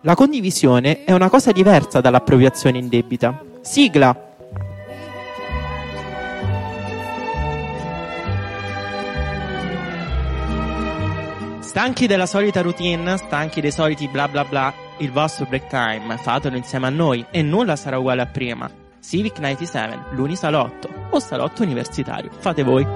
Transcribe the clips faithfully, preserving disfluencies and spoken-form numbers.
La condivisione è una cosa diversa dall'appropriazione indebita. Sigla! Stanchi della solita routine, stanchi dei soliti bla bla bla, il vostro break time fatelo insieme a noi e nulla sarà uguale a prima. Civic novantasette, l'unisalotto o salotto universitario, fate voi.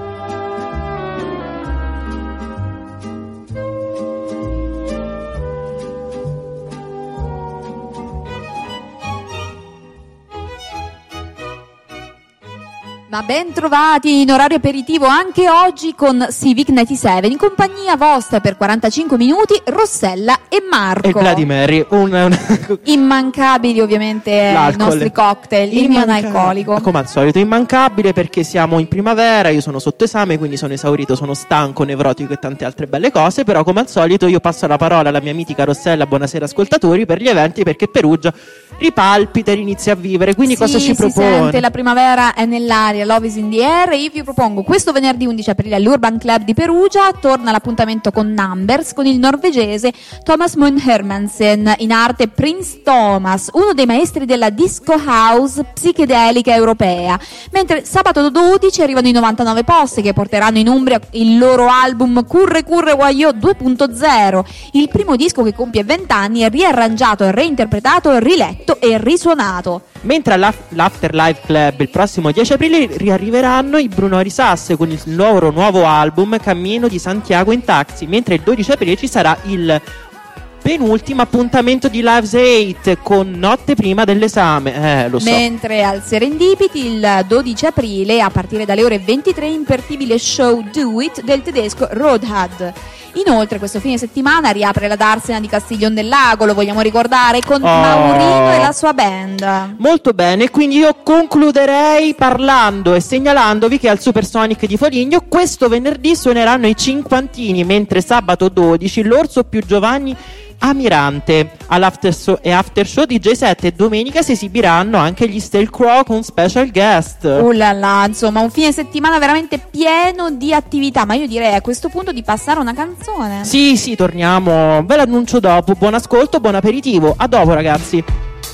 Ma ben trovati in orario aperitivo anche oggi con Civic novantasette, in compagnia vostra per quarantacinque minuti Rossella e Marco. E Bloody Mary, un, un... immancabili ovviamente i nostri cocktail, il mio analcolico. Come al solito immancabile perché siamo in primavera, io sono sotto esame, quindi sono esaurito, sono stanco, nevrotico e tante altre belle cose, però come al solito io passo la parola alla mia mitica Rossella, buonasera ascoltatori, per gli eventi, perché Perugia ripalpita e inizia a vivere, quindi sì, cosa ci propone? Si sente, la primavera è nell'aria, love is in the air, e io vi propongo questo venerdì undici aprile all'Urban Club di Perugia, torna l'appuntamento con Numbers, con il norvegese Thomas Moen Hermansen, in arte Prince Thomas, uno dei maestri della disco house psichedelica europea, mentre sabato dodici arrivano i novantanove posti che porteranno in Umbria il loro album Curre Curre Wayo due punto zero, il primo disco che compie vent'anni, è riarrangiato, reinterpretato, riletto e risuonato. Mentre all'Afterlife Club il prossimo dieci aprile riarriveranno i Bruno Risas con il loro nuovo album Cammino di Santiago in Taxi, mentre il dodici aprile ci sarà il penultimo appuntamento di Lives otto con Notte prima dell'esame, eh, lo so. Mentre al Serendipity il dodici aprile a partire dalle ore ventitré imperdibile show Do It del tedesco Roadhad. Inoltre questo fine settimana riapre la Darsena di Castiglion del Lago, lo vogliamo ricordare, con oh. Maurino e la sua band. Molto bene, quindi io concluderei parlando e segnalandovi che al Supersonic di Foligno questo venerdì suoneranno i cinquantini, mentre sabato dodici l'Orso più Giovanni Amirante all'after show e after show di J sette, e domenica si esibiranno anche gli Stale Crow con special guest. Uh là là, insomma un fine settimana veramente pieno di attività, ma io direi a questo punto di passare una canzone. Sì sì, torniamo, ve l'annuncio dopo. Buon ascolto, buon aperitivo, a dopo ragazzi.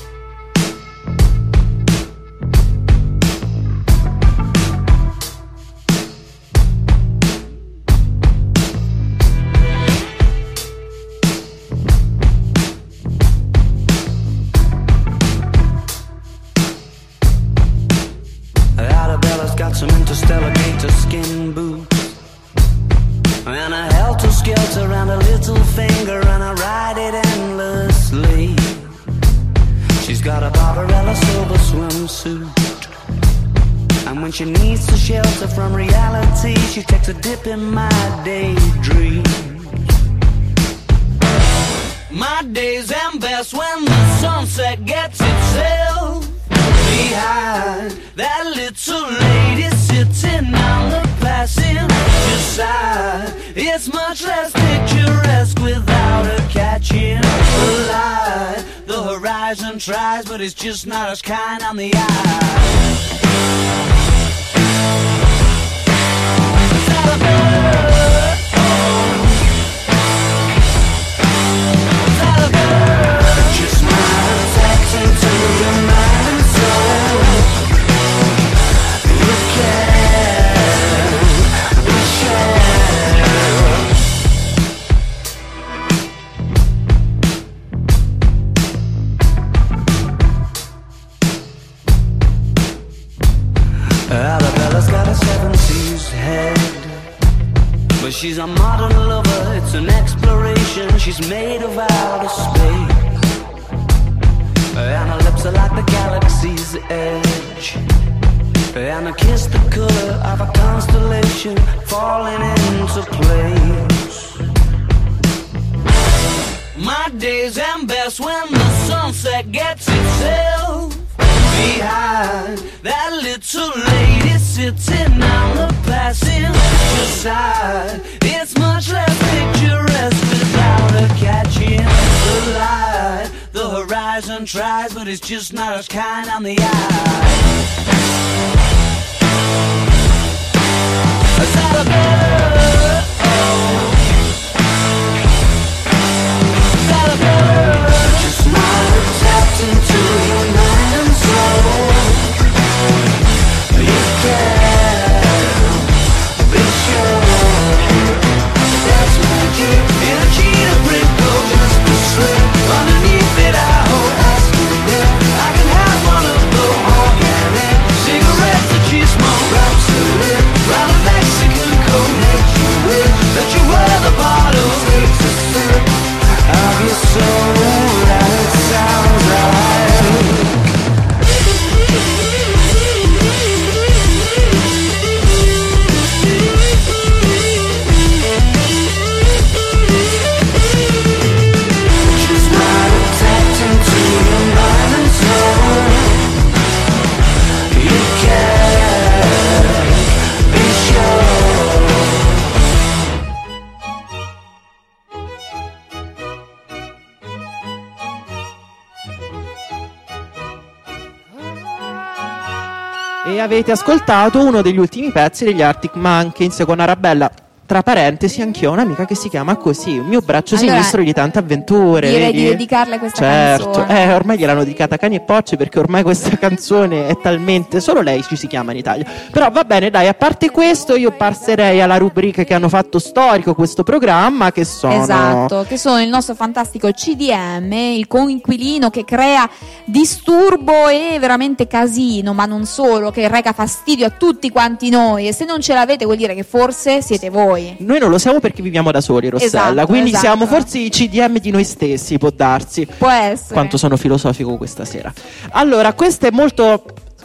Some interstellar gator skin boots and a helter-skelter around a little finger, and I ride it endlessly. She's got a Barbarella silver swimsuit, and when she needs to shelter from reality, she takes a dip in my daydream. My days end best when the sunset gets itself behind that little lady sitting on the passenger side. It's much less picturesque without her catching the light. The horizon tries, but it's just not as kind on the eye. Is that a bird? Is that a bird? Just not a taxi to the mind. Arabella's got a seventies head, but she's a modern lover, it's an exploration. She's made of outer space, and her lips are like the galaxy's edge, and her kiss the color of a constellation falling into place. My days end best when the sunset gets itself behind that little lady sitting on the passenger side. It's much less picturesque without her catching the light. The horizon tries, but it's just not as kind on the eye. Is that a bird? Oh. Is that a bird? Just E avete ascoltato uno degli ultimi pezzi degli Arctic Monkeys con Arabella. Tra parentesi, anch'io ho un'amica che si chiama così, il mio braccio allora, sinistro di tante avventure. Direi vedi? di dedicarle questa certo. canzone. Eh, ormai gliel'hanno dedicata a cani e porci, perché ormai questa canzone è talmente... Solo lei ci si chiama in Italia. Però va bene, dai, a parte questo io passerei alla rubrica che hanno fatto storico questo programma, che sono... Esatto, che sono il nostro fantastico C D M, il coinquilino che crea disturbo e veramente casino, ma non solo, che reca fastidio a tutti quanti noi, e se non ce l'avete vuol dire che forse siete voi. Noi non lo siamo perché viviamo da soli, Rossella, esatto, quindi esatto. siamo forse i C D M di noi stessi, può darsi. Può essere. Quanto sono filosofico questa sera. Allora, questo è molto...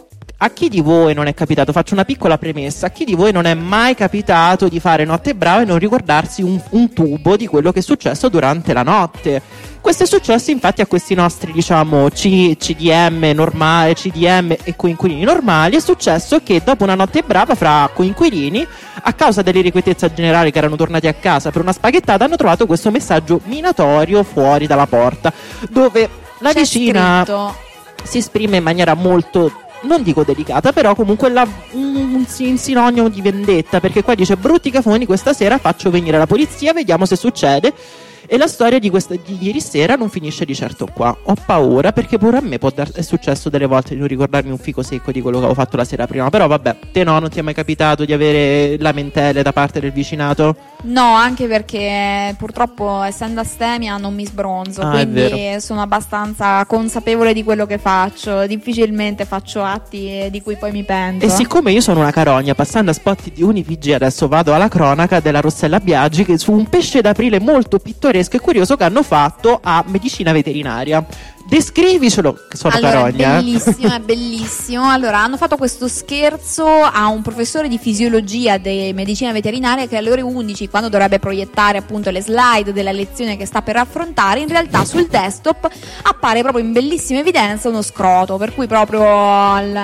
A chi di voi non è capitato, faccio una piccola premessa, a chi di voi non è mai capitato di fare notte brava e non ricordarsi un, un tubo di quello che è successo durante la notte? Questo è successo infatti a questi nostri, diciamo, C- CDM normali, C D M e coinquilini normali. È successo che dopo una notte brava fra coinquilini, a causa dell'irrequietezza generale che erano tornati a casa per una spaghettata, hanno trovato questo messaggio minatorio fuori dalla porta, dove la C'è vicina scritto... si esprime in maniera molto... non dico delicata, però comunque la, un, un sinonimo di vendetta, perché qua dice: brutti cafoni, questa sera faccio venire la polizia, vediamo se succede. E la storia di, questa, di ieri sera non finisce di certo qua. Ho paura, perché pure a me può dar, è successo delle volte di non ricordarmi un fico secco di quello che avevo fatto la sera prima. Però vabbè, te no, non ti è mai capitato di avere lamentele da parte del vicinato? No, anche perché purtroppo essendo astemia non mi sbronzo, Ah, è quindi vero. sono abbastanza consapevole di quello che faccio, difficilmente faccio atti di cui poi mi pento. E siccome io sono una carogna, passando a spot di UniPG, adesso vado alla cronaca della Rossella Biagi, che su un pesce d'aprile molto pittoresco e curioso che hanno fatto a medicina veterinaria. Descrivicelo, che sono allora, carogna. è bellissimo, è bellissimo. Allora, hanno fatto questo scherzo a un professore di fisiologia di medicina veterinaria che alle ore undici, quando dovrebbe proiettare appunto le slide della lezione che sta per affrontare, in realtà sul desktop appare proprio in bellissima evidenza uno scroto, per cui proprio il...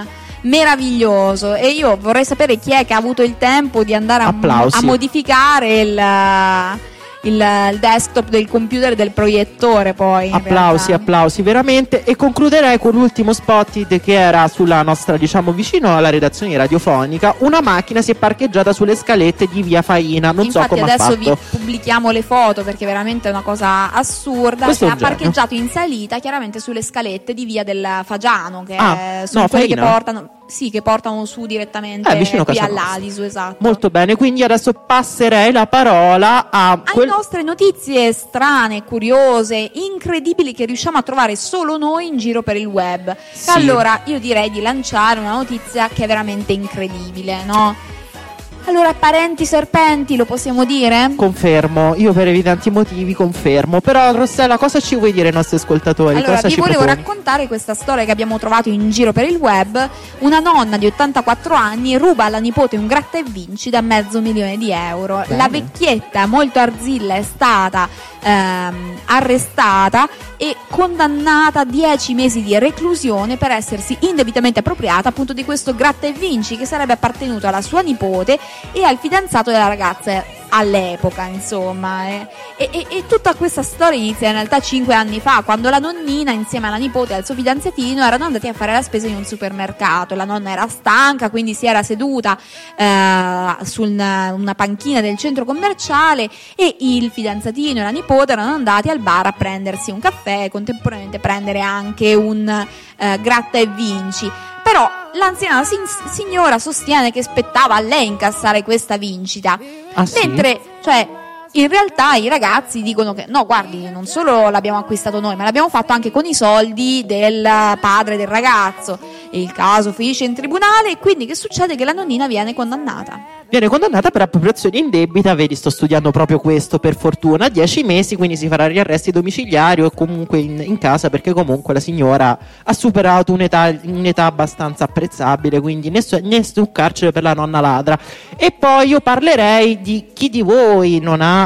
meraviglioso. E io vorrei sapere chi è che ha avuto il tempo di andare a, Applausi. a modificare il... Il, il desktop del computer e del proiettore, poi in Applausi, realtà. applausi veramente. E concluderei con l'ultimo spot che era sulla nostra, diciamo, vicino alla redazione radiofonica. Una macchina si è parcheggiata sulle scalette di via Faina, non Infatti so come ha adesso fatto. vi pubblichiamo le foto perché veramente è una cosa assurda. Questo è Cioè, un ha genio. parcheggiato in salita chiaramente sulle scalette di via del Fagiano, che Ah, eh, sono no, quelle che Faina? portano, sì, che portano su direttamente Eh, vicino a qui casa nostra. all'Alisu, esatto. Molto bene, quindi adesso passerei la parola a Alle quel... nostre notizie strane, curiose, incredibili che riusciamo a trovare solo noi in giro per il web. Sì. Allora io direi di lanciare una notizia che è veramente incredibile, no? Allora, parenti serpenti, lo possiamo dire? Confermo, io per evidenti motivi confermo. Però Rossella, cosa ci vuoi dire ai nostri ascoltatori? Allora, cosa vi ci volevo proponi? raccontare questa storia che abbiamo trovato in giro per il web. Una nonna di ottantaquattro anni ruba alla nipote un gratta e vinci da mezzo milione di euro. Bene. La vecchietta, molto arzilla, è stata ehm, arrestata e condannata a dieci mesi di reclusione per essersi indebitamente appropriata appunto di questo gratta e vinci che sarebbe appartenuto alla sua nipote e al fidanzato della ragazza all'epoca, insomma. eh. E, e, e tutta questa storia inizia in realtà cinque anni fa, quando la nonnina insieme alla nipote e al suo fidanzatino erano andati a fare la spesa in un supermercato. La nonna era stanca, quindi si era seduta eh, su una, una panchina del centro commerciale e il fidanzatino e la nipote erano andati al bar a prendersi un caffè e contemporaneamente prendere anche un eh, gratta e vinci. Però l'anziana sin- signora sostiene che spettava a lei incassare questa vincita. Ah, sì? Mentre, cioè, in realtà i ragazzi dicono che no, guardi, non solo l'abbiamo acquistato noi, ma l'abbiamo fatto anche con i soldi del padre del ragazzo. E il caso finisce in tribunale e quindi che succede? Che la nonnina viene condannata. Viene condannata per appropriazione indebita, vedi, sto studiando proprio questo per fortuna, dieci mesi, quindi si farà riarresti domiciliari o comunque in, in casa, perché comunque la signora ha superato un'età, un'età abbastanza apprezzabile, quindi nessun, nessun carcere per la nonna ladra. E poi io parlerei di chi di voi non ha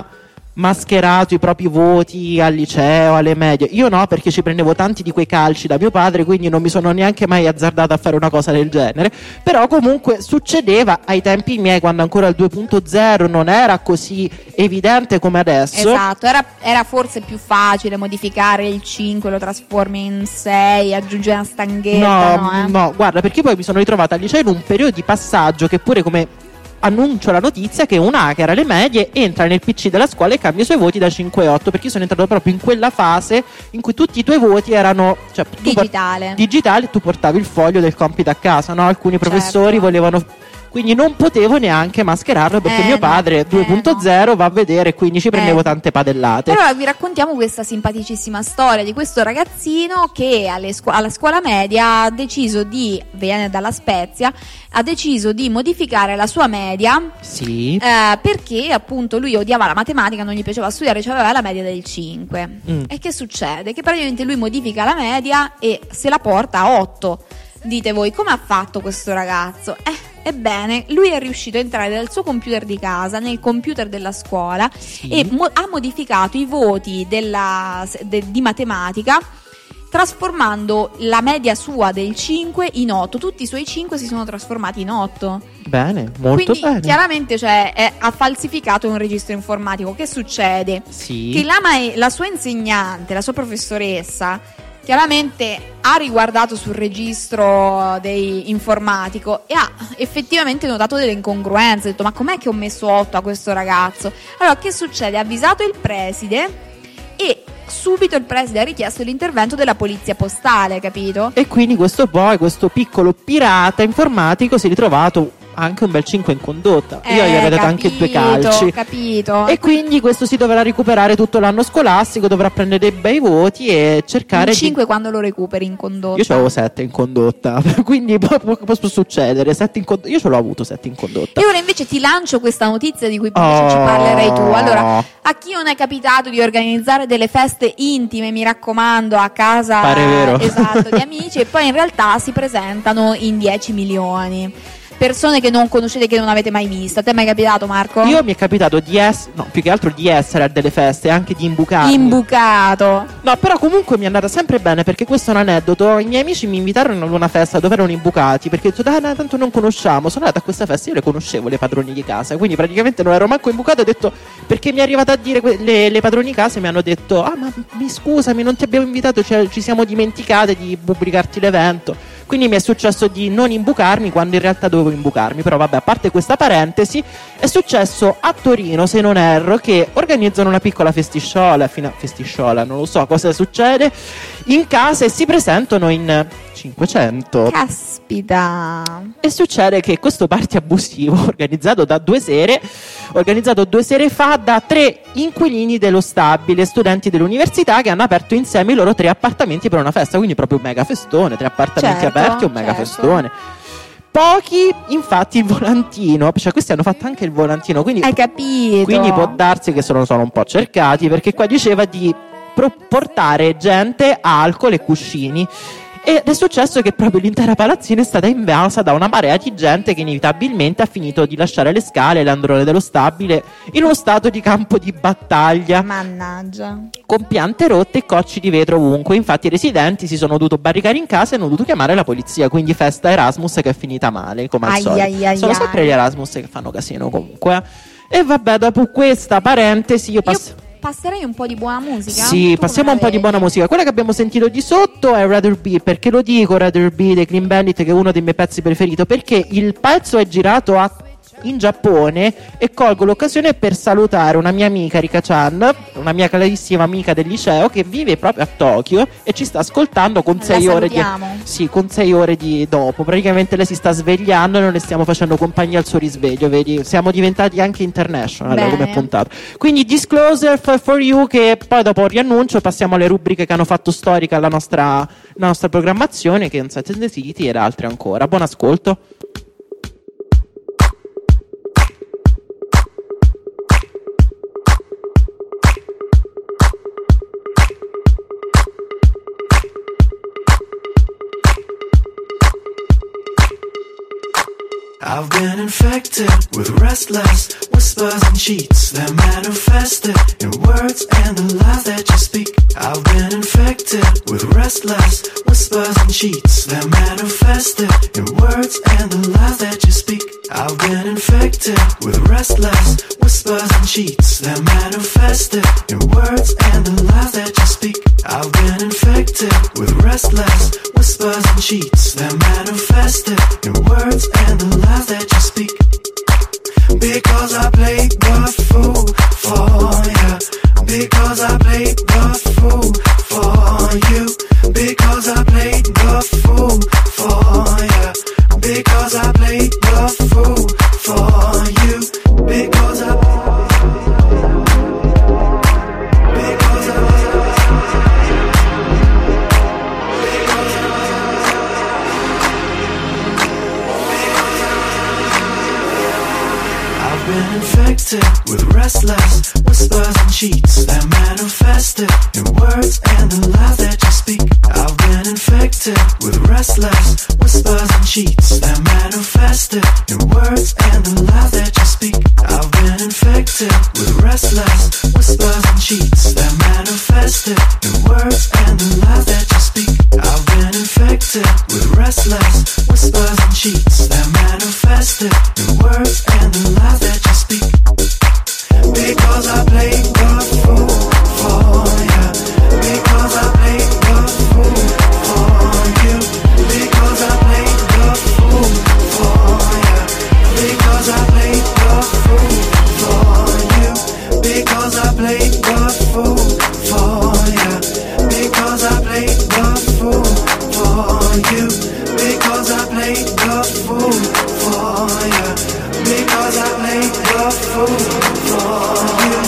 mascherato i propri voti al liceo, alle medie. Io no, perché ci prendevo tanti di quei calci da mio padre, quindi non mi sono neanche mai azzardata a fare una cosa del genere. Però comunque succedeva ai tempi miei, quando ancora il due punto zero non era così evidente come adesso. Esatto, era, era forse più facile modificare il cinque, lo trasformi in sei, aggiungi una stanghetta. No, no, eh? no, guarda, perché poi mi sono ritrovata al liceo in un periodo di passaggio che pure, come annuncio la notizia, che un hacker alle medie entra nel P C della scuola e cambia i suoi voti da cinque a otto, perché io sono entrato proprio in quella fase in cui tutti i tuoi voti erano, cioè, tu digitale por- digitale, tu portavi il foglio del compito a casa, no? Alcuni professori certo. volevano, quindi non potevo neanche mascherarlo, perché Eh, mio padre no, due punto zero eh, no. va a vedere, quindi ci prendevo Eh. tante padellate. Allora vi raccontiamo questa simpaticissima storia di questo ragazzino che alle scu- alla scuola media ha deciso di, viene dalla Spezia, ha deciso di modificare la sua media Sì. eh, perché appunto lui odiava la matematica, non gli piaceva studiare, cioè aveva la media del cinque. Mm. E che succede? Che praticamente lui modifica la media e se la porta a otto. Dite voi, come ha fatto questo ragazzo? Eh, ebbene, lui è riuscito a entrare dal suo computer di casa nel computer della scuola Sì. e mo- ha modificato i voti della, de- di matematica, trasformando la media sua del cinque in otto. Tutti i suoi cinque si sono trasformati in otto. Bene, molto Quindi bene. chiaramente, cioè, è- ha falsificato un registro informatico. Che succede? Sì. Che la, mae- la sua insegnante, la sua professoressa, chiaramente ha riguardato sul registro dei informatico e ha effettivamente notato delle incongruenze. Ha detto: ma com'è che ho messo otto a questo ragazzo? Allora che succede? Ha avvisato il preside e subito il preside ha richiesto l'intervento della polizia postale, capito? E quindi questo poi, questo piccolo pirata informatico si è ritrovato anche un bel cinque in condotta. Io gli Eh, avrei dato anche due calci. capito. E quindi questo si dovrà recuperare tutto l'anno scolastico, dovrà prendere dei bei voti e cercare Un di... cinque quando lo recuperi in condotta. Io avevo sette in condotta, quindi può, può, può succedere. Sette in condotta. Io ce l'ho avuto sette in condotta. E ora invece ti lancio questa notizia di cui invece Oh. ci parlerai tu. Allora, a chi non è capitato di organizzare delle feste intime, mi raccomando, a casa Pare vero. esatto, di amici, e poi in realtà si presentano in dieci milioni. Persone che non conoscete, che non avete mai visto. A te è mai capitato, Marco? Io mi è capitato di essere, no, più che altro di essere a delle feste, anche di imbucarmi. Imbucato. No, però comunque mi è andata sempre bene, perché questo è un aneddoto. I miei amici mi invitarono ad una festa dove erano imbucati, perché ho detto: dai, dai, tanto non conosciamo. Sono andata a questa festa, io le conoscevo le padroni di casa, quindi praticamente non ero manco imbucato. Ho detto, perché mi è arrivata a dire que- le, le padroni di casa mi hanno detto: ah, ma mi scusami, non ti abbiamo invitato, cioè, ci siamo dimenticate di pubblicarti l'evento. Quindi mi è successo di non imbucarmi quando in realtà dovevo imbucarmi. Però vabbè, a parte questa parentesi, è successo a Torino, se non erro, che organizzano una piccola festisciola, fino a festisciola, non lo so cosa succede, in casa, e si presentano in cinquecento. Caspita. E succede che questo party abusivo, organizzato da due sere, organizzato due sere fa da tre inquilini dello stabile, studenti dell'università, che hanno aperto insieme i loro tre appartamenti per una festa. Quindi proprio un mega festone, tre appartamenti Certo, aperti, un mega certo. festone. Pochi, infatti, il volantino, cioè questi hanno fatto anche il volantino, quindi, Hai capito? quindi può darsi che sono, sono un po' cercati, perché qua diceva di pro- portare gente, alcol e cuscini. Ed è successo che proprio l'intera palazzina è stata invasa da una marea di gente che inevitabilmente ha finito di lasciare le scale e le androne dello stabile in uno stato di campo di battaglia, Mannaggia. con piante rotte e cocci di vetro ovunque. Infatti i residenti si sono dovuti barricare in casa e hanno dovuto chiamare la polizia. Quindi festa Erasmus che è finita male, come al Ai, solito. ai, ai, Sono ai. sempre gli Erasmus che fanno casino comunque. E vabbè, dopo questa parentesi io passo... Io passerei un po' di buona musica. Sì, Tu passiamo come un po' la di vedi? buona musica. Quella che abbiamo sentito di sotto è Rather Be. Perché lo dico Rather Be dei Clean Bandit, che è uno dei miei pezzi preferiti? Perché il pezzo è girato a in Giappone, e colgo l'occasione per salutare una mia amica Rika-chan, una mia carissima amica del liceo, che vive proprio a Tokyo e ci sta ascoltando con La sei ore di salutiamo. sì, con sei ore di dopo. Praticamente lei si sta svegliando e noi le stiamo facendo compagnia al suo risveglio, vedi? Siamo diventati anche international Bene. come puntata. Quindi Disclosure for, for You, che poi dopo riannuncio, passiamo alle rubriche che hanno fatto storica la nostra, la nostra programmazione, che è Insight and the City ed altre ancora. Buon ascolto. I've been infected with restless whispers and cheats that manifested in words and the lies that you speak. I've been infected with restless whispers and cheats that manifested in words and the lies that you speak. I've been infected with restless whispers and cheats that manifested in words and the lies that you speak. I've been infected with restless whispers and cheats that manifested in words and the lies that you speak. Because I played the fool for you. Because I played the fool for you. Because I played the fool for you. Because I played the fool for you. Because I Because I I've been infected with restless whispers and cheats that manifested in words and the lies that you speak. I've been infected with restless whispers and cheats that manifested in words and the lies that you speak. I've been infected with restless whispers and cheats that manifested in words and the lies that you speak. I've been infected with restless whispers and cheats that manifested in words and the lies that you speak. Because I played the fool for you. Because I played the fool for you. Because I played the fool for you. Because I played the fool for you. Because I played the fool for you. Because I played the fool for you. Because I played the fool for you. Because I played the fool for you.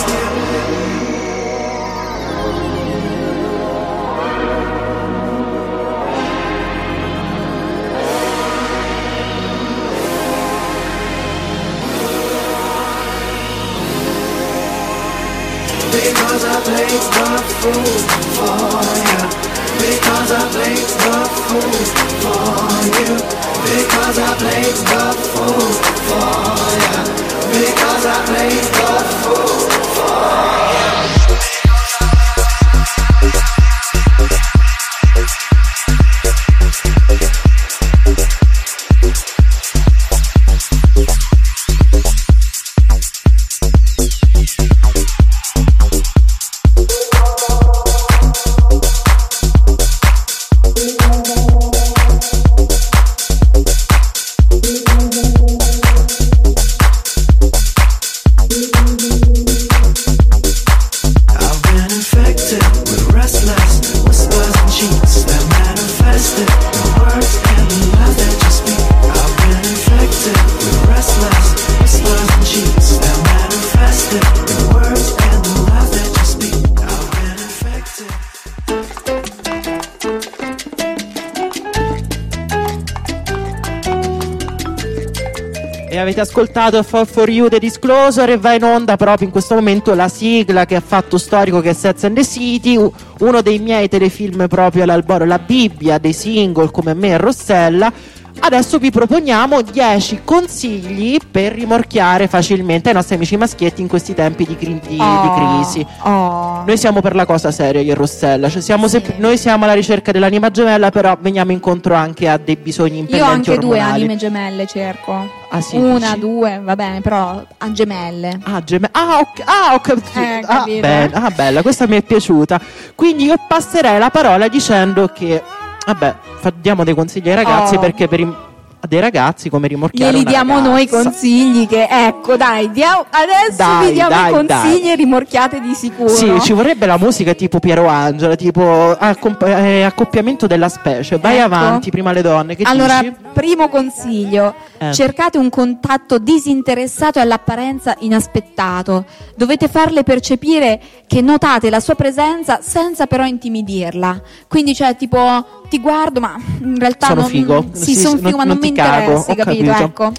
Because I played the fool for you. Because I played the fool for you. Because I played the fool for you. Because I played the fool for you. Avete ascoltato Fall For You The Disclosure e va in onda proprio in questo momento la sigla che ha fatto storico, che è Sex and the City, uno dei miei telefilm proprio all'alboro, la Bibbia dei single come me e Rossella. Adesso vi proponiamo dieci consigli per rimorchiare facilmente ai nostri amici maschietti in questi tempi di, cri- di, oh, di crisi. Oh. Noi siamo per la cosa seria, io e Rossella, cioè siamo Sì. sempre, noi siamo alla ricerca dell'anima gemella, però veniamo incontro anche a dei bisogni Io ho impellenti anche due ormonali. anime gemelle, cerco. Ah, sì, Una, dici? due, va bene, però a gemelle. Ah, gem- ah, ok- ah, ho capito. Eh, ah, capito. bene, ah, bella, questa mi è piaciuta. Quindi io passerei la parola dicendo che, vabbè, fa- diamo dei consigli ai ragazzi, Oh. perché per i a dei ragazzi come rimorchiare Glieli una diamo noi i ragazza. consigli che, ecco, dai, diamo, adesso Dai, vi diamo dai, i consigli dai. e rimorchiate di sicuro. Sì, ci vorrebbe la musica tipo Piero Angela, tipo accomp- eh, accoppiamento della specie. Vai Ecco. avanti, prima le donne, che Allora, dici? primo consiglio, Eh. cercate un contatto disinteressato e all'apparenza inaspettato. Dovete farle percepire che notate la sua presenza senza però intimidirla. Quindi, cioè, tipo, ti guardo, ma in realtà Sono non, figo. Sì, Sì, sono sì, figo, non- ma non non ti mi cago, interessi, ho capito? capito. Ecco.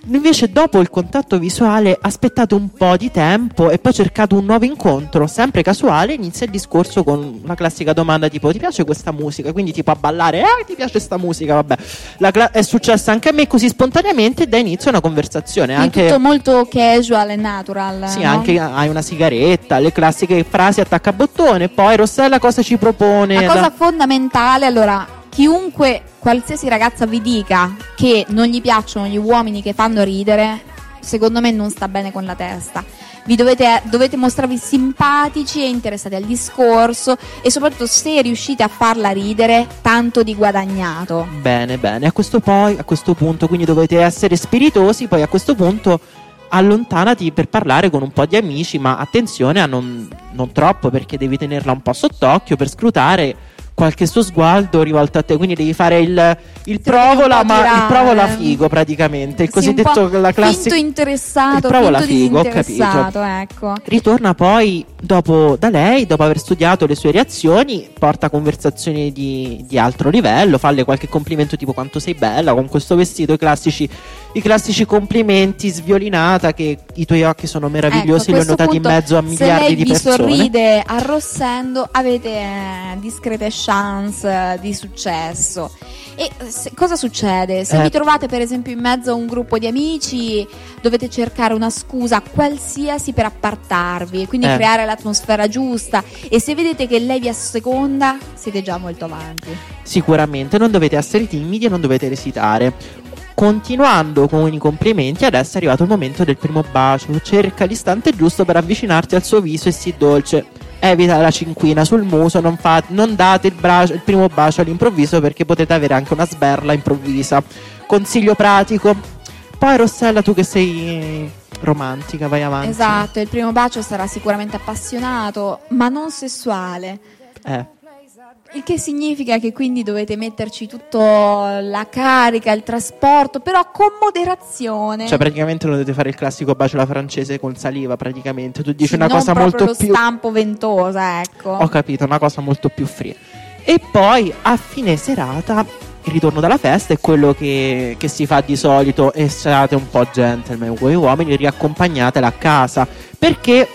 Invece dopo il contatto visuale aspettate un po' di tempo e poi cercate un nuovo incontro, sempre casuale. Inizia il discorso con la classica domanda tipo: ti piace questa musica? Quindi tipo a ballare, eh ti piace questa musica? Vabbè, la cla- è successo anche a me così spontaneamente, e da inizio una conversazione. Quindi Anche tutto molto casual e natural. sì, no? anche hai una sigaretta, le classiche frasi attaccabottone. Poi Rossella cosa ci propone? La cosa Da- fondamentale, allora, chiunque, qualsiasi ragazza vi dica che non gli piacciono gli uomini che fanno ridere, secondo me non sta bene con la testa. Vi dovete, dovete mostrarvi simpatici e interessati al discorso, e soprattutto se riuscite a farla ridere, tanto di guadagnato. Bene, bene. A questo poi, a questo punto, quindi dovete essere spiritosi. Poi a questo punto allontanati per parlare con un po' di amici, ma attenzione a non, non troppo, perché devi tenerla un po' sott'occhio per scrutare qualche suo sguardo rivolto a te. Quindi devi fare il, il provola, un po' ma il tirare. provola figo praticamente, il Sì, un cosiddetto po' la classica. finto interessato, il provola finto figo, ho disinteressato, capito. ecco. Ritorna poi dopo da lei, dopo aver studiato le sue reazioni, porta conversazioni di, di altro livello, falle qualche complimento tipo: quanto sei bella con questo vestito, i classici, i classici complimenti sviolinata, che i tuoi occhi sono meravigliosi, Ecco, a li ho questo notati in punto, mezzo a se miliardi lei di vi persone. sorride arrossendo, avete eh, discrete chance eh, di successo. E se- cosa succede? Se Eh. vi trovate per esempio in mezzo a un gruppo di amici, dovete cercare una scusa qualsiasi per appartarvi e quindi Eh. creare l'atmosfera giusta, e se vedete che lei vi asseconda, siete già molto avanti. Sicuramente non dovete essere timidi e non dovete esitare. Continuando con i complimenti, adesso è arrivato il momento del primo bacio. Cerca l'istante giusto per avvicinarti al suo viso e sii dolce. Evita la cinquina sul muso, non, fate, non date il, bracio, il primo bacio all'improvviso, perché potete avere anche una sberla improvvisa. Consiglio pratico. Poi Rossella, tu che sei romantica, vai avanti. Esatto, il primo bacio sarà sicuramente appassionato, ma non sessuale. Eh. Il che significa che quindi dovete metterci tutto la carica, il trasporto, però con moderazione. Cioè praticamente non dovete fare il classico bacio alla francese con saliva, praticamente. Tu dici Sì, una non cosa proprio molto lo più... stampo ventosa, ecco. Ho capito, una cosa molto più fria. E poi a fine serata il ritorno dalla festa è quello che, che si fa di solito, e siate un po' gentleman voi uomini, riaccompagnatela a casa, perché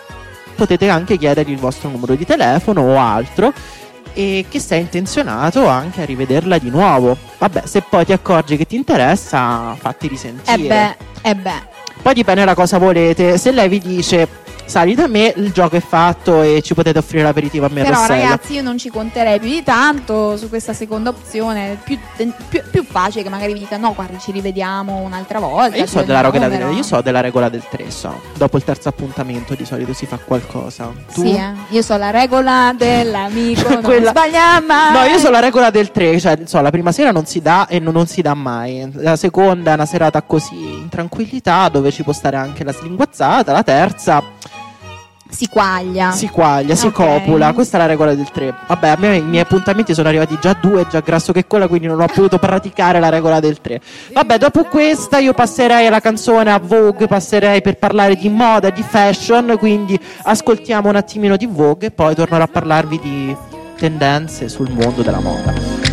potete anche chiedergli il vostro numero di telefono o altro, e che sei intenzionato anche a rivederla di nuovo. Vabbè, se poi ti accorgi che ti interessa, fatti risentire. Eh beh, eh beh. Poi dipende da cosa volete. Se lei vi dice: sali da me, il gioco è fatto e ci potete offrire l'aperitivo a me e Però Rossella. ragazzi, io non ci conterei più di tanto su questa seconda opzione. Più, più, più facile che magari vi dica: no, guardi, ci rivediamo un'altra volta. Io so, c'è il della regola del, numero. io so della regola del tre, so. Dopo il terzo appuntamento di solito si fa qualcosa. Tu? Sì, eh. Io so la regola dell'amico, non Quella- sbaglia mai. No, io so la regola del tre, cioè so, la prima sera non si dà e non, non si dà mai. La seconda è una serata così in tranquillità, dove ci può stare anche la slinguazzata. La terza Si quaglia. si quaglia, si Ok. copula. Questa è la regola del tre. Vabbè, a me i miei appuntamenti sono arrivati già due, già grasso che cola, quindi non ho potuto praticare la regola del tre. Vabbè, dopo questa io passerei alla canzone, a Vogue, passerei per parlare di moda, di fashion, quindi ascoltiamo un attimino di Vogue e poi tornerò a parlarvi di tendenze sul mondo della moda.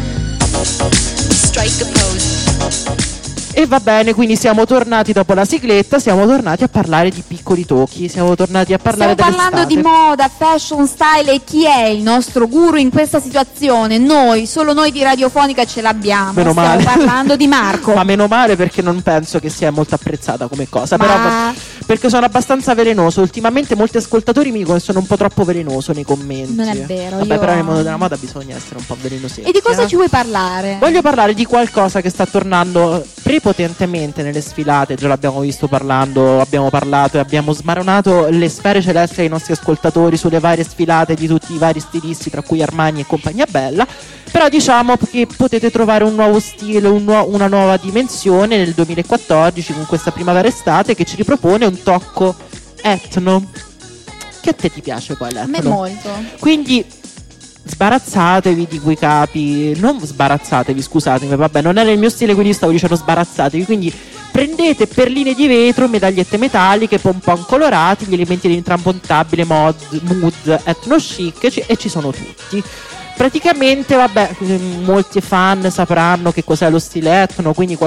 Strike a pose. E va bene, quindi siamo tornati dopo la sigletta, siamo tornati a parlare di piccoli tocchi, siamo tornati a parlare Stiamo parlando di dell'estate. moda, fashion, style, e chi è il nostro guru in questa situazione? Noi, solo noi di Radiofonica ce l'abbiamo. Meno Stiamo male. parlando di Marco. Ma meno male, perché non penso che sia molto apprezzata come cosa. Ma- Però perché sono abbastanza velenoso. Ultimamente molti ascoltatori mi dicono che sono un po' troppo velenoso nei commenti. Non è vero, Vabbè, io- però nel mondo della moda bisogna essere un po' velenosetti. E di cosa eh? ci vuoi parlare? Voglio parlare di qualcosa che sta tornando prepotentemente nelle sfilate. Già l'abbiamo visto parlando, abbiamo parlato e abbiamo smaronato le sfere celesti ai nostri ascoltatori sulle varie sfilate di tutti i vari stilisti, tra cui Armani e compagnia bella. Però diciamo che potete trovare un nuovo stile, un nuo- una nuova dimensione nel duemilaquattordici con questa primavera-estate che ci ripropone un tocco etno. Che a te ti piace poi A l'etno? me molto. Quindi sbarazzatevi di quei capi, non sbarazzatevi, scusatemi, vabbè, non era il mio stile, quindi stavo dicendo sbarazzatevi. Quindi prendete perline di vetro, medagliette metalliche, pompon colorati, gli elementi di intramontabile mod, mood, etno chic, ci- e ci sono tutti. Praticamente, vabbè, mm, molti fan sapranno che cos'è lo stile etno, quindi qual-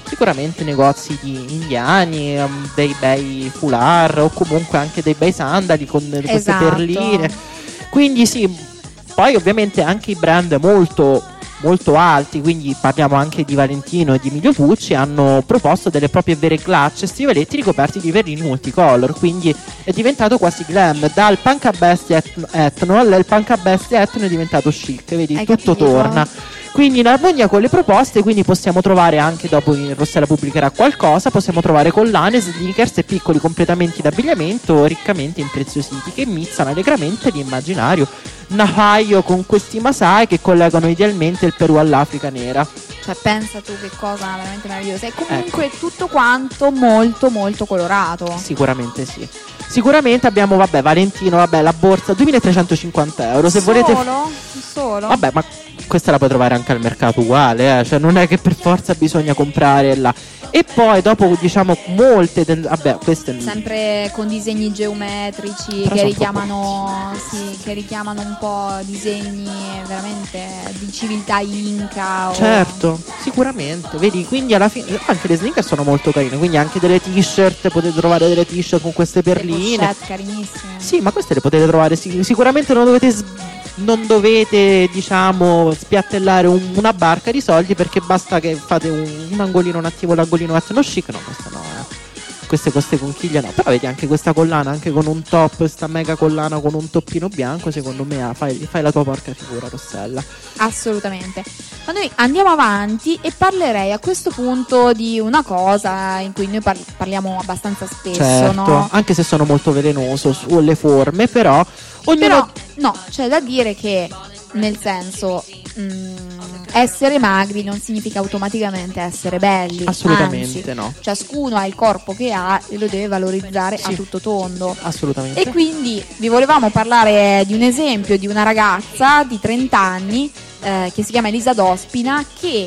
sicuramente negozi di indiani, um, dei bei foulard o comunque anche dei bei sandali con queste Esatto. perline. Quindi sì, poi ovviamente anche i brand molto molto alti, quindi parliamo anche di Valentino e di Emilio Pucci, hanno proposto delle proprie vere clutch, stivaletti ricoperti di perline multicolor, quindi è diventato quasi glam. Dal punk a bestia etno, etno il punk a bestia etno è diventato chic, vedi, Hai tutto capito? torna. Quindi in armonia con le proposte, quindi possiamo trovare anche, dopo in Rossella pubblicherà qualcosa, possiamo trovare collane, sneakers e piccoli completamenti d'abbigliamento riccamente impreziositi che mizzano allegramente l'immaginario nafaio con questi masai che collegano idealmente il Perù all'Africa nera. Cioè, pensa tu che cosa veramente meravigliosa. E comunque ecco. tutto quanto molto molto colorato. Sicuramente sì. Sicuramente abbiamo, vabbè, Valentino, vabbè, la borsa duemilatrecentocinquanta euro. Se Solo? volete. Solo? Vabbè, ma questa la puoi trovare anche al mercato uguale, eh? Cioè non è che per forza bisogna comprare là. E poi dopo, diciamo, molte del... vabbè, queste sempre con disegni geometrici Però che sono richiamano sì, che richiamano un po' disegni veramente di civiltà inca o... Certo, sicuramente. Vedi, quindi alla fine anche le sneakers sono molto carine, quindi anche delle t-shirt, potete trovare delle t-shirt con queste perline. Le pochette carinissime. Sì, ma queste le potete trovare, sì, sicuramente non dovete s- non dovete, diciamo, spiattellare un- una barca di soldi, perché basta che fate un, un angolino un attimo, l'angolino etno chic. No, questa no, eh. Queste queste conchiglie no. Però vedi anche questa collana, anche con un top, questa mega collana con un toppino bianco, secondo me ah, fai, fai la tua porca figura, Rossella. Assolutamente. Ma noi andiamo avanti e parlerei a questo punto di una cosa in cui noi par- parliamo abbastanza spesso, Certo, no? anche se sono molto velenoso sulle forme, però ognuno... Però no, c'è da dire che nel senso mh, essere magri non significa automaticamente essere belli. Assolutamente Anzi, no. ciascuno ha il corpo che ha e lo deve valorizzare Sì. a tutto tondo. Assolutamente. E quindi vi volevamo parlare di un esempio di una ragazza di trenta anni eh, che si chiama Elisa Dospina, che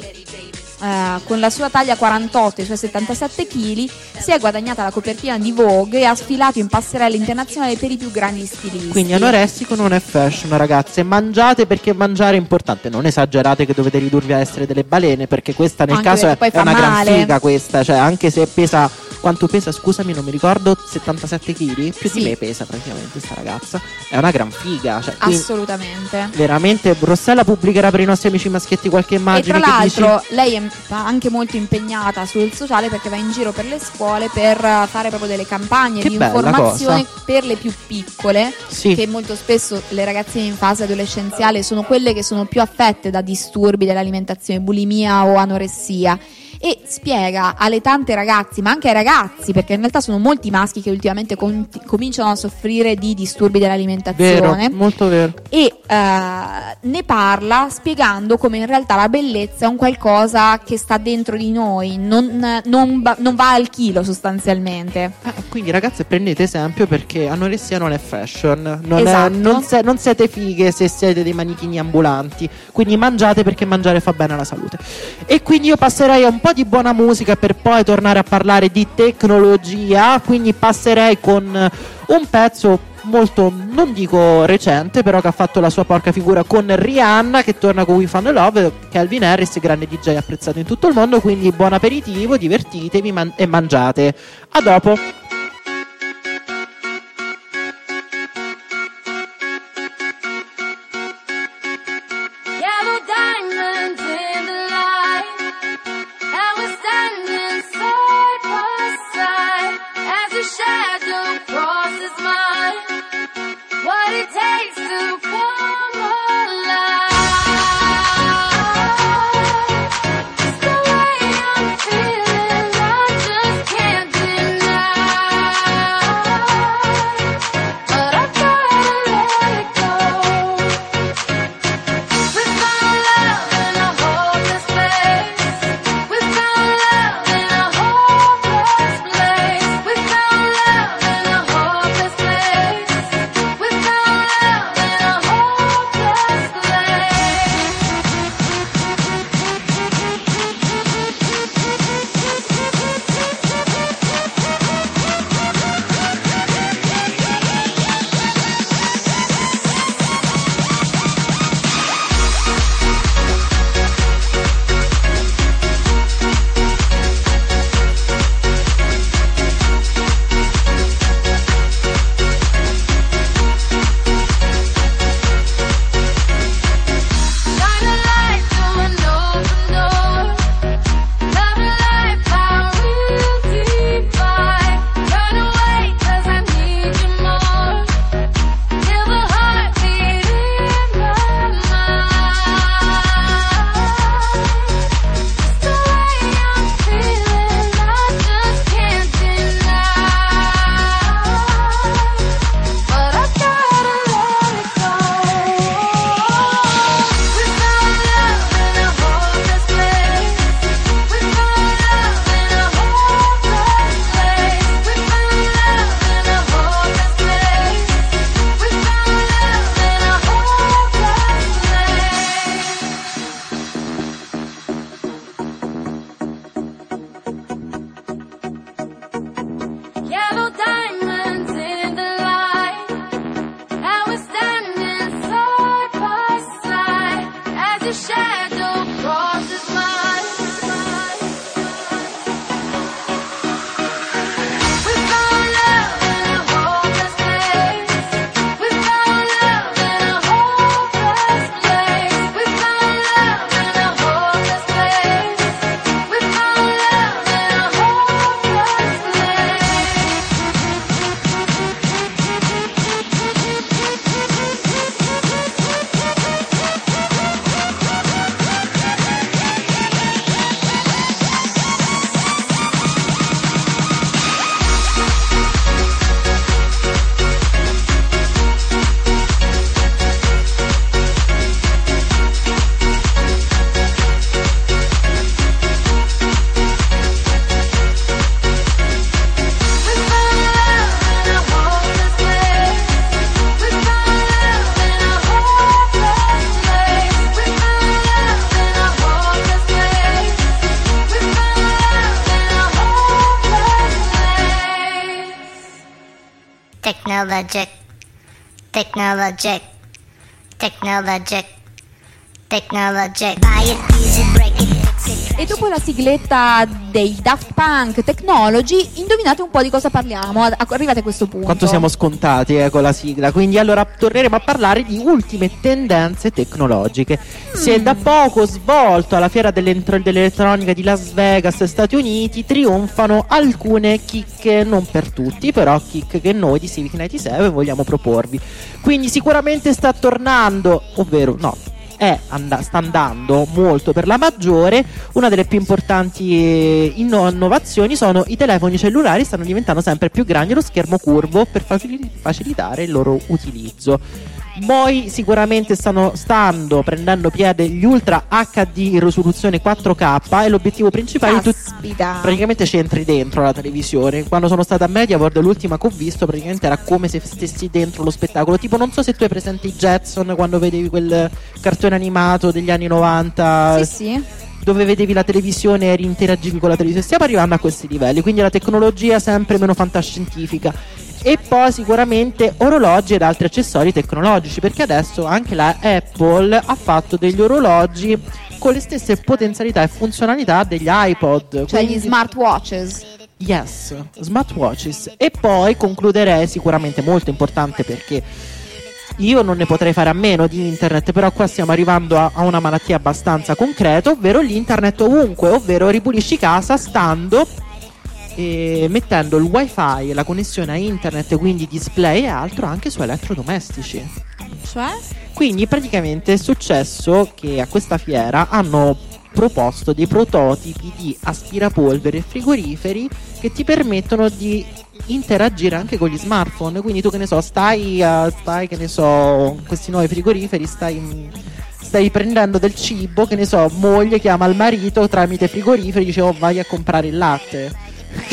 eh, con la sua taglia quarantotto e i suoi settantasette chili si è guadagnata la copertina di Vogue e ha sfilato in passerelle internazionali per i più grandi stilisti. Quindi anoressico non è fashion, ragazze. Mangiate perché mangiare è importante. Non esagerate che dovete ridurvi a essere delle balene, perché questa nel Anche caso è, perché è poi una fa gran male. figa questa. Cioè, anche se pesa, quanto pesa? Scusami, non mi ricordo, settantasette chili? Più Sì. di me pesa praticamente questa ragazza. È una gran figa, cioè, quindi Assolutamente. veramente Rossella pubblicherà per i nostri amici maschietti qualche E immagine tra che dici- l'altro lei è anche molto impegnata sul sociale, perché va in giro per le scuole per uh, fare proprio delle campagne Che di bella informazione cosa. per le più piccole, Sì. che molto spesso le ragazzine in fase adolescenziale sono quelle che sono più affette da disturbi dell'alimentazione, bulimia o anoressia. E spiega alle tante ragazze, ma anche ai ragazzi, perché in realtà sono molti maschi che ultimamente con- cominciano a soffrire di disturbi Vero, dell'alimentazione, molto vero. e eh, ne parla spiegando come in realtà la bellezza è un qualcosa che sta dentro di noi, non, non ba- non va al chilo sostanzialmente. Ah, quindi ragazze, prendete esempio, perché anoressia non è fashion, non, è- Esatto. non, se- non siete fighe se siete dei manichini ambulanti, quindi mangiate perché mangiare fa bene alla salute. E quindi io passerei a un po' di buona musica per poi tornare a parlare di tecnologia, quindi passerei con un pezzo molto, non dico recente, però che ha fatto la sua porca figura con Rihanna, che torna con We Found Love, Calvin Harris, grande D J apprezzato in tutto il mondo. Quindi buon aperitivo, divertitevi man- e mangiate. A dopo. Yellow diamonds in the light, and we're standing side by side as a shadow crosses mine. What it takes to come alive. It's the way I'm feeling, I just can't deny. Technologic, technologic, technologic, technologic. Buy it, use it, break it, fix it. E dopo la sigletta dei Daft Punk Technology, indovinate un po' di cosa parliamo. Arrivate a questo punto. Quanto siamo scontati eh, con la sigla. Quindi allora torneremo a parlare di ultime tendenze tecnologiche. mm. Si è da poco svolto alla fiera dell'entro- dell'elettronica di Las Vegas, Stati Uniti. Trionfano alcune chicche, non per tutti, però chicche che noi di Civic novantasei vogliamo proporvi. Quindi sicuramente sta tornando, ovvero no È and- sta andando molto per la maggiore. Una delle più importanti eh, inno- innovazioni sono i telefoni cellulari. Stanno diventando sempre più grandi, lo schermo curvo per facil- facilitare il loro utilizzo. Poi sicuramente stanno stando prendendo piede gli Ultra acca di in risoluzione quattro K, e l'obiettivo principale di tutti, praticamente c'entri dentro la televisione. Quando sono stata a Media World, l'ultima che ho visto praticamente era come se stessi dentro lo spettacolo. Tipo, non so se tu hai presente i Jetson, quando vedevi quel cartone animato degli anni novanta. Sì, sì. Dove vedevi la televisione e interagivi con la televisione. Stiamo arrivando a questi livelli, quindi la tecnologia sempre meno fantascientifica. E poi sicuramente orologi ed altri accessori tecnologici, perché adesso anche la Apple ha fatto degli orologi con le stesse potenzialità e funzionalità degli iPod, cioè quindi... gli smartwatches. Yes, smartwatches. E poi concluderei, sicuramente molto importante, perché io non ne potrei fare a meno di internet, però qua stiamo arrivando a, a una malattia abbastanza concreta, ovvero l'internet ovunque, ovvero ripulisci casa stando e mettendo il wifi e la connessione a internet, quindi display e altro, anche su elettrodomestici. Cioè? Quindi praticamente è successo che a questa fiera hanno proposto dei prototipi di aspirapolvere e frigoriferi che ti permettono di interagire anche con gli smartphone. Quindi tu, che ne so, stai, uh, stai che ne so, questi nuovi frigoriferi, stai... stai prendendo del cibo, che ne so, moglie chiama il marito tramite frigoriferi, dice oh vai a comprare il latte.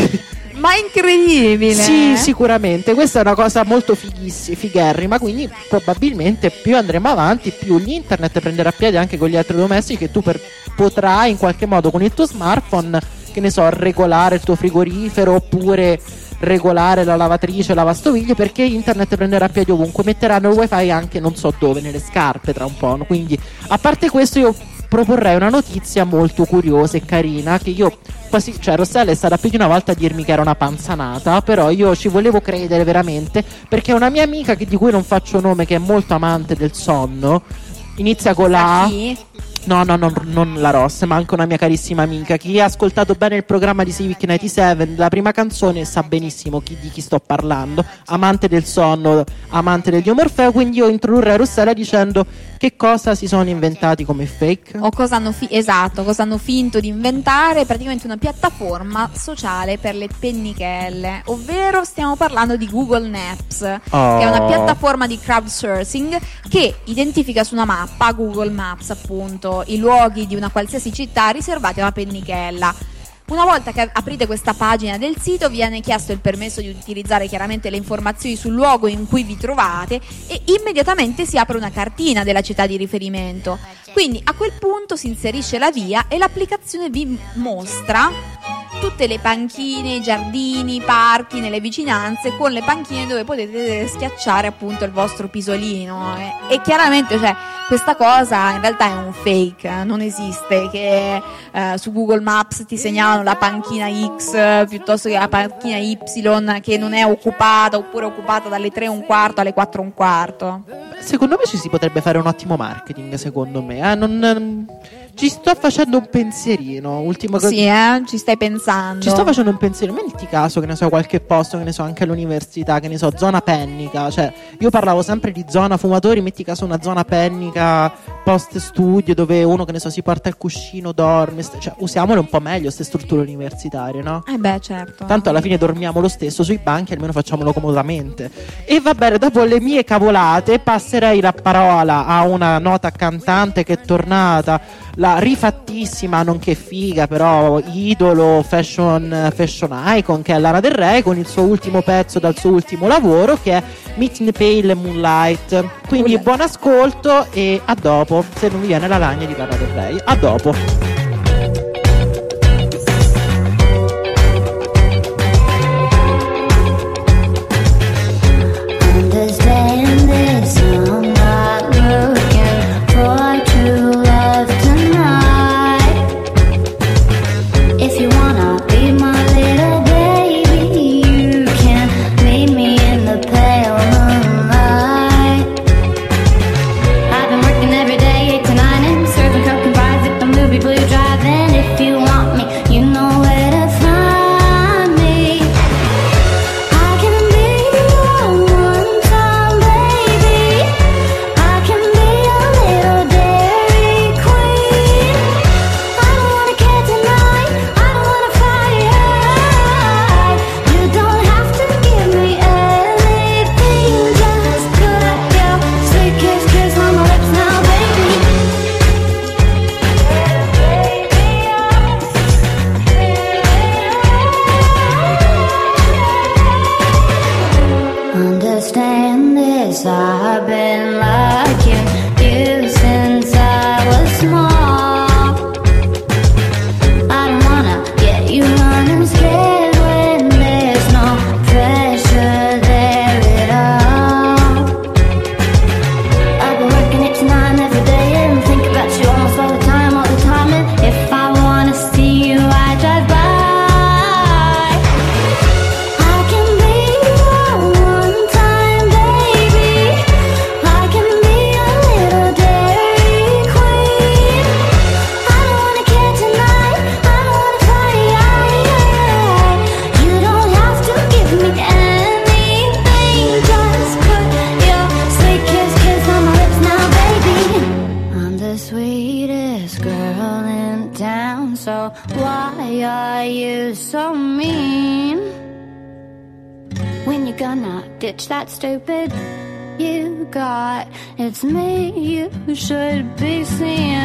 Ma incredibile! Sì, sicuramente. Questa è una cosa molto fighissima, figherrima. Quindi probabilmente più andremo avanti, più l'internet prenderà piede anche con gli elettrodomestici, che tu per, potrai in qualche modo con il tuo smartphone, che ne so, regolare il tuo frigorifero, oppure regolare la lavatrice, lavastoviglie, perché internet prenderà piede ovunque. Metteranno il wifi anche non so dove, nelle scarpe tra un po', no? Quindi a parte questo io proporrei una notizia molto curiosa e carina, che io quasi, cioè Rossella è stata più di una volta a dirmi che era una panzanata, però io ci volevo credere veramente, perché una mia amica, che di cui non faccio nome, che è molto amante del sonno, inizia con la Chi? No, no, no, non la Ross, ma anche una mia carissima amica. Chi ha ascoltato bene il programma di Civic novantasei, la prima canzone, sa benissimo chi, di chi sto parlando. Amante del sonno, amante del dio Morfeo. Quindi io introdurrei Rossella dicendo che cosa si sono inventati come fake. O cosa hanno fi- esatto, cosa hanno finto di inventare. Praticamente una piattaforma sociale per le pennichelle, ovvero stiamo parlando di Google Maps, Oh. che è una piattaforma di crowdsourcing che identifica su una mappa, Google Maps appunto, i luoghi di una qualsiasi città riservati a una pennichella. Una volta che aprite questa pagina del sito, viene chiesto il permesso di utilizzare chiaramente le informazioni sul luogo in cui vi trovate, e immediatamente si apre una cartina della città di riferimento. Quindi a quel punto si inserisce la via e l'applicazione vi mostra tutte le panchine, i giardini, i parchi nelle vicinanze, con le panchine dove potete schiacciare appunto il vostro pisolino. E, e chiaramente, cioè, questa cosa in realtà è un fake, non esiste che eh, su Google Maps ti segnalano la panchina X piuttosto che la panchina Y che non è occupata, oppure occupata dalle tre e un quarto alle quattro e un quarto. Secondo me ci si potrebbe fare un ottimo marketing, secondo me. Eh? Non, non... Ci sto facendo un pensierino. Ultima cosa. Sì, eh? Ci stai pensando. Ci sto facendo un pensiero. Metti caso, che ne so, qualche posto, che ne so, anche all'università, che ne so, zona pennica. Cioè, io parlavo sempre di zona fumatori. Metti caso una zona pennica post studio, dove uno, che ne so, si porta il cuscino, dorme. St- cioè, usiamole un po' meglio queste strutture universitarie, no? Eh beh, certo. Tanto alla fine dormiamo lo stesso sui banchi, almeno facciamolo comodamente. E va bene, dopo le mie cavolate passerei la parola a una nota cantante che è tornata, la rifattissima, nonché figa, però idolo, fashion, fashion icon, che è Lana Del Rey, con il suo ultimo pezzo dal suo ultimo lavoro, che è Meet in the Pale Moonlight. Quindi Ulla. buon ascolto e a dopo, se non vi viene la lagna di Lana Del Rey. A dopo. rolling down. So why are you so mean? When you gonna ditch that stupid you got? It's me you should be seeing.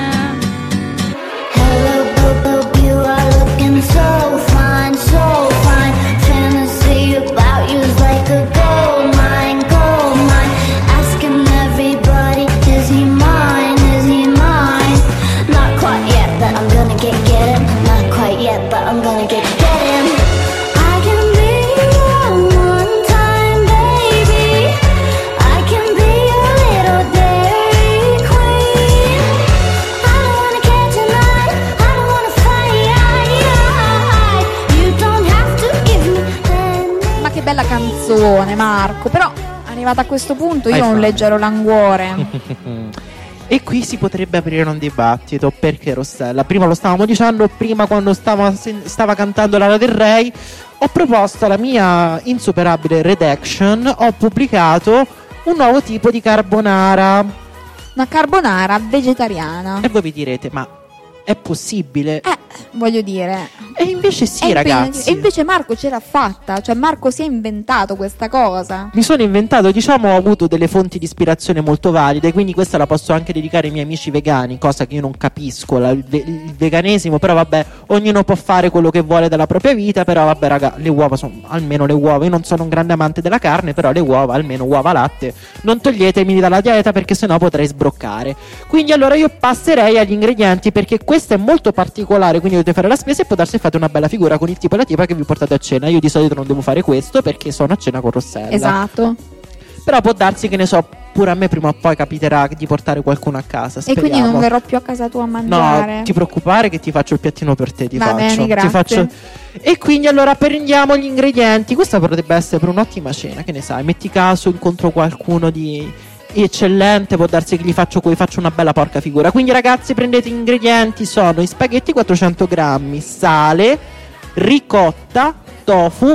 Hello, boo, boo, you are looking so fine, so fine. Fantasy about you's like a gold mine, gold mine. Asking everybody, is he mine, is he mine? Not quite yet, but I'm gonna get, get him. Not quite yet, but I'm gonna get, get him. I can be your one-time baby. I can be your little dairy queen. I don't wanna catch a night, I don't wanna fight. You don't have to give me any. Ma che bella canzone, Marco. Però, arrivata a questo punto, io Hai ho un fatto. leggero languore. E qui si potrebbe aprire un dibattito, perché Rossella, prima lo stavamo dicendo, prima quando stava, stava cantando Lana Del Rey, ho proposto la mia insuperabile redaction, ho pubblicato un nuovo tipo di carbonara. Una carbonara vegetariana. E voi vi direte, ma è possibile? Eh, voglio dire. E invece sì, è ragazzi. impegnativo. E invece Marco ce l'ha fatta. Cioè, Marco si è inventato questa cosa. Mi sono inventato, diciamo, ho avuto delle fonti di ispirazione molto valide, quindi questa la posso anche dedicare ai miei amici vegani, cosa che io non capisco, la- il, ve- il veganesimo, però vabbè, ognuno può fare quello che vuole della propria vita, però vabbè raga, le uova sono, almeno le uova, io non sono un grande amante della carne, però le uova, almeno uova latte, non toglietemi dalla dieta perché sennò potrei sbroccare. Quindi allora io passerei agli ingredienti, perché questo è molto particolare, quindi dovete fare la spesa e potersi fate una bella figura con il tipo e la tipa che vi portate a cena. Io di solito non devo fare questo perché sono a cena con Rossella. Esatto. Però può darsi che ne so, pure a me prima o poi capiterà di portare qualcuno a casa. E Speriamo. quindi non verrò più a casa tua a mangiare. No, ti preoccupare che ti faccio il piattino per te, ti Va faccio. bene, Ti grazie. faccio. E quindi allora prendiamo gli ingredienti. Questa potrebbe essere per un'ottima cena, che ne sai, metti caso incontro qualcuno di eccellente, può darsi che gli faccio, gli faccio una bella porca figura. Quindi ragazzi, prendete gli ingredienti, sono i spaghetti quattrocento grammi, sale, ricotta, tofu,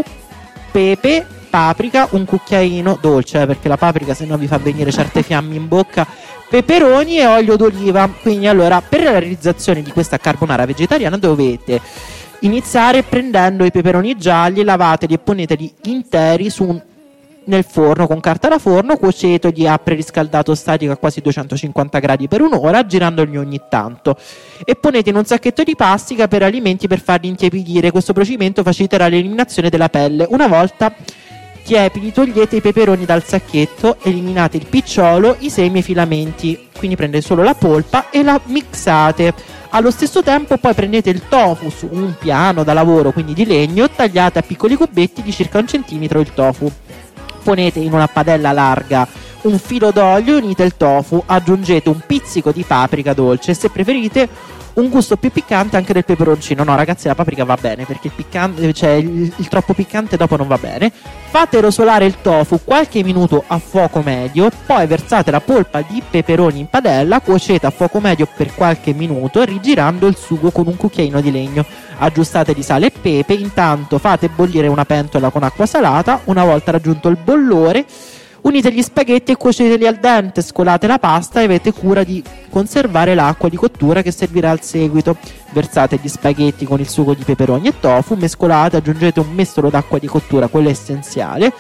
pepe, paprika, un cucchiaino dolce, eh, perché la paprika se no vi fa venire certe fiamme in bocca, peperoni e olio d'oliva. Quindi allora, per la realizzazione di questa carbonara vegetariana dovete iniziare prendendo i peperoni gialli, lavateli e poneteli interi su un nel forno con carta da forno, cuoceteli a preriscaldato statico a quasi duecentocinquanta gradi per un'ora, girandoli ogni tanto, e ponete in un sacchetto di plastica per alimenti per farli intiepidire. Questo procedimento faciliterà l'eliminazione della pelle. Una volta tiepidi, togliete i peperoni dal sacchetto, eliminate il picciolo, i semi e i filamenti, quindi prendete solo la polpa e la mixate. Allo stesso tempo poi prendete il tofu su un piano da lavoro, quindi di legno, tagliate a piccoli cubetti di circa un centimetro il tofu. Ponete in una padella larga un filo d'olio, unite il tofu, aggiungete un pizzico di paprika dolce e se preferite un gusto più piccante anche del peperoncino. No ragazzi, la paprika va bene perché il piccante, cioè il, il troppo piccante dopo non va bene. Fate rosolare il tofu qualche minuto a fuoco medio, poi versate la polpa di peperoni in padella, cuocete a fuoco medio per qualche minuto rigirando il sugo con un cucchiaino di legno. Aggiustate di sale e pepe, intanto fate bollire una pentola con acqua salata. Una volta raggiunto il bollore, unite gli spaghetti e cuoceteli al dente, scolate la pasta e avete cura di conservare l'acqua di cottura che servirà al seguito. Versate gli spaghetti con il sugo di peperoni e tofu, mescolate, aggiungete un mestolo d'acqua di cottura, quello essenziale,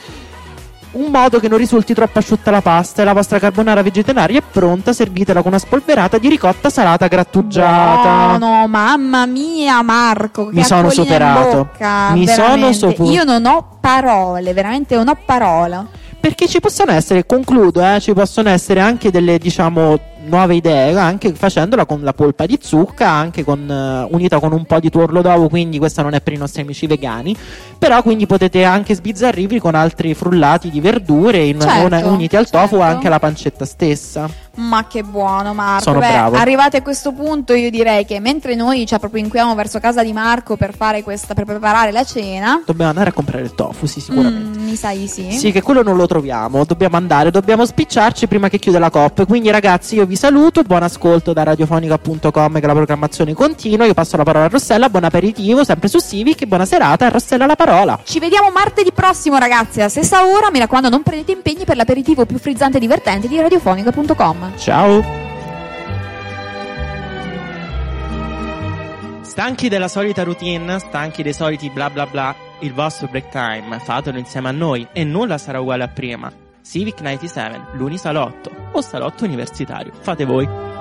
un modo che non risulti troppo asciutta la pasta, e la vostra carbonara vegetariana è pronta. Servitela con una spolverata di ricotta salata grattugiata. No, mamma mia, Marco, che Mi sono acquolina in superato. bocca, Mi sono veramente. sopo- Io non ho parole, veramente non ho parola. Perché ci possono essere, concludo, eh, ci possono essere anche delle, diciamo, nuove idee, anche facendola con la polpa di zucca, anche con, uh, unita con un po' di tuorlo d'uovo, quindi questa non è per i nostri amici vegani, però quindi potete anche sbizzarrirvi con altri frullati di verdure in, Certo, una- uniti al tofu certo. anche alla pancetta stessa. Ma che buono, Marco. Sono Beh, bravo. arrivati a questo punto io direi che mentre noi ci appropinquiamo verso casa di Marco per fare questa, per preparare la cena, Dobbiamo andare a comprare il tofu, sì, sicuramente. mm, mi sa di sì. Sì, che quello non lo troviamo, dobbiamo andare, dobbiamo spicciarci prima che chiuda la Coop. Quindi ragazzi, io vi saluto, buon ascolto da radiofonica punto com, che la programmazione continua. Io passo la parola a Rossella, buon aperitivo sempre su Civic, buona serata, a Rossella la parola. Ci vediamo martedì prossimo, ragazzi, alla stessa ora. Mi raccomando, non prendete impegni per l'aperitivo più frizzante e divertente di radiofonica punto com. Ciao. Stanchi della solita routine, stanchi dei soliti bla bla bla, il vostro break time fatelo insieme a noi e nulla sarà uguale a prima. Civic novantasette, l'unisalotto o salotto universitario, fate voi.